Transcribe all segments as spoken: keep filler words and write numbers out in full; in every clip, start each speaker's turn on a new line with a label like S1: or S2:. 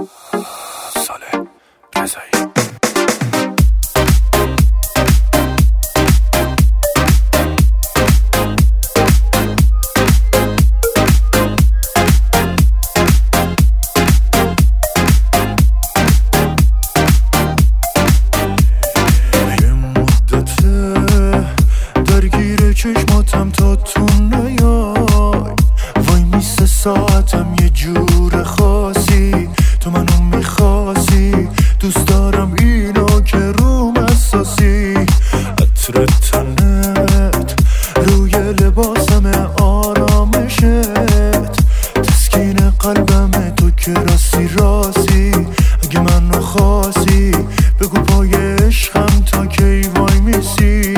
S1: ساله رضایی.
S2: چشماتم تا تو نیای وای میسه ساعتم یه جور خاصی تو منو میخواستی دوست دارم اینو که روم اساسی عطر تنت روی لباسم آرامشت تسکین قلبم تو که راستی راستی اگه منو خواستی بگو پای عشقم تا کی وای میسی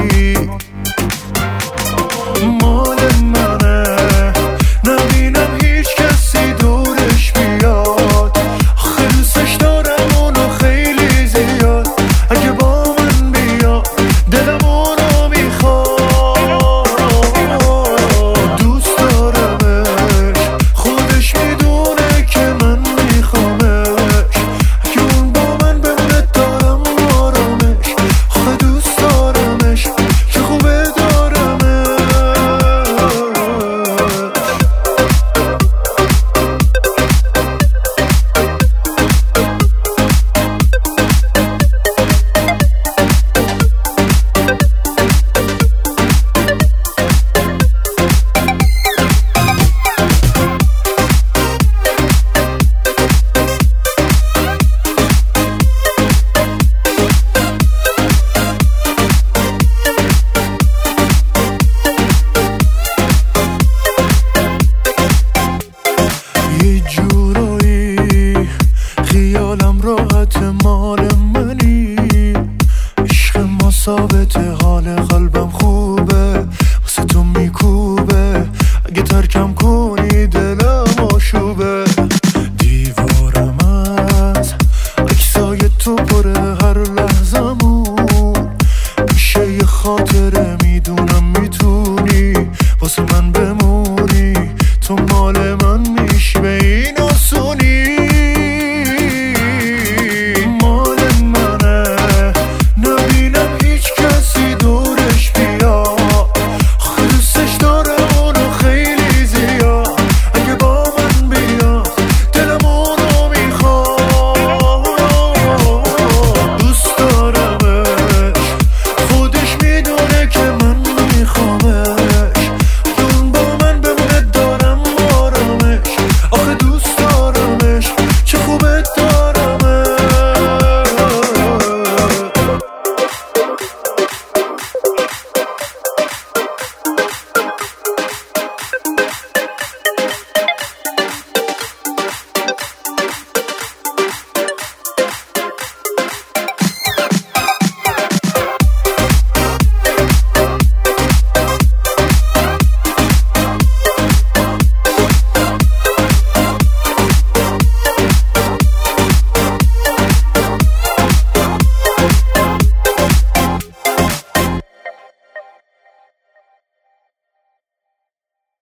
S2: مال منه نبینم هیچ کسی دورش بیاد آخه دوستش دارم اونو خیلی زیاد اگه با من بیاد دلم اونو میخواد دوست دارمش خودش میدونه که من میخوامش اگه اون با من بمونه دارم آرامش آخه دوست دارمش چه خوبه خیالم راحت مال منی عشق ما ثابته حال قلبم خوبه واسه تو میکوبه اگه ترکم کنی دلم آشوبه دیوارم از عکسای تو پره